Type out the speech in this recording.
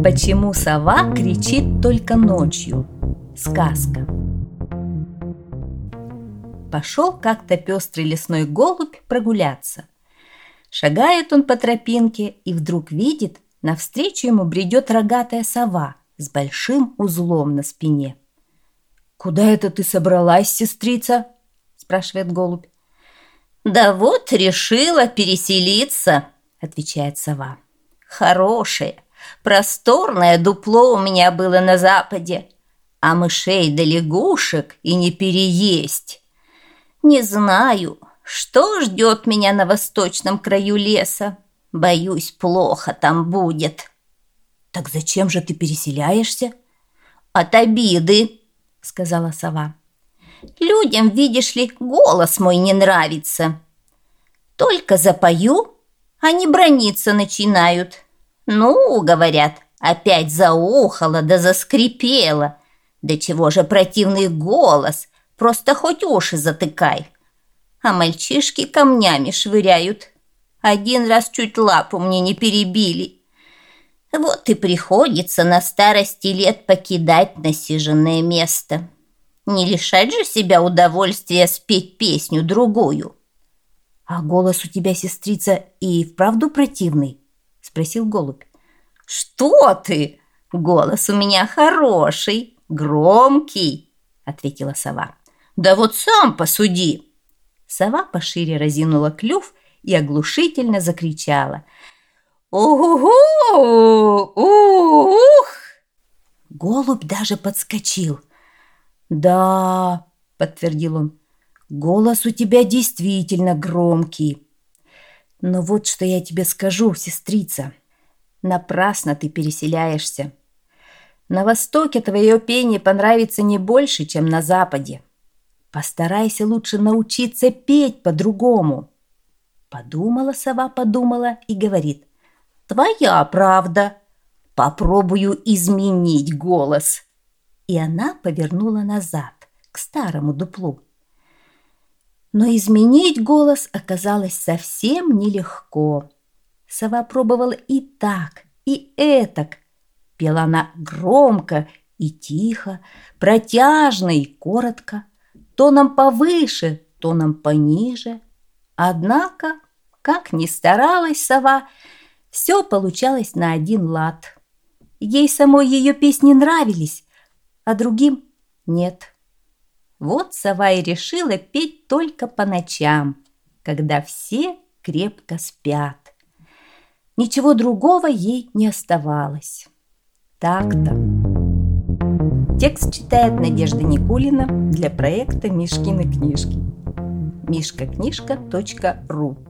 Почему сова кричит только ночью? Сказка. Пошел как-то пестрый лесной голубь прогуляться. Шагает он по тропинке и вдруг видит, навстречу ему бредет рогатая сова с большим узлом на спине. «Куда это ты собралась, сестрица?» – спрашивает голубь. «Да вот решила переселиться», – отвечает сова. «Хорошее, просторное дупло у меня было на западе, а мышей да лягушек и не переесть. Не знаю, что ждет меня на восточном краю леса. Боюсь, плохо там будет». «Так зачем же ты переселяешься?» «От обиды», – сказала сова. «Людям, видишь ли, голос мой не нравится. Только запою, они браниться начинают. Ну, говорят, опять заухало да заскрипело. Да чего же противный голос, просто хоть уши затыкай. А мальчишки камнями швыряют. Один раз чуть лапу мне не перебили. Вот и приходится на старости лет покидать насиженное место. Не лишать же себя удовольствия спеть песню другую». «А голос у тебя, сестрица, и вправду противный?» – спросил голубь. «Что ты? Голос у меня хороший, громкий», – ответила сова. «Да вот сам посуди». Сова пошире разинула клюв и оглушительно закричала. «Ух! Ух!» Голубь даже подскочил. «Да», – подтвердил он, – «голос у тебя действительно громкий. Но вот что я тебе скажу, сестрица, напрасно ты переселяешься. На востоке твое пение понравится не больше, чем на западе. Постарайся лучше научиться петь по-другому». Подумала сова, подумала и говорит: «Твоя правда. Попробую изменить голос». И она повернула назад, к старому дуплу. Но изменить голос оказалось совсем нелегко. Сова пробовала и так, и этак. Пела она громко и тихо, протяжно и коротко, тоном повыше, тоном пониже. Однако, как ни старалась сова, все получалось на один лад. Ей самой ее песни нравились, а другим нет. Вот сова и решила петь только по ночам, когда все крепко спят. Ничего другого ей не оставалось. Так-то. Текст читает Надежда Никулина для проекта «Мишкины книжки». mishkaknижка.ру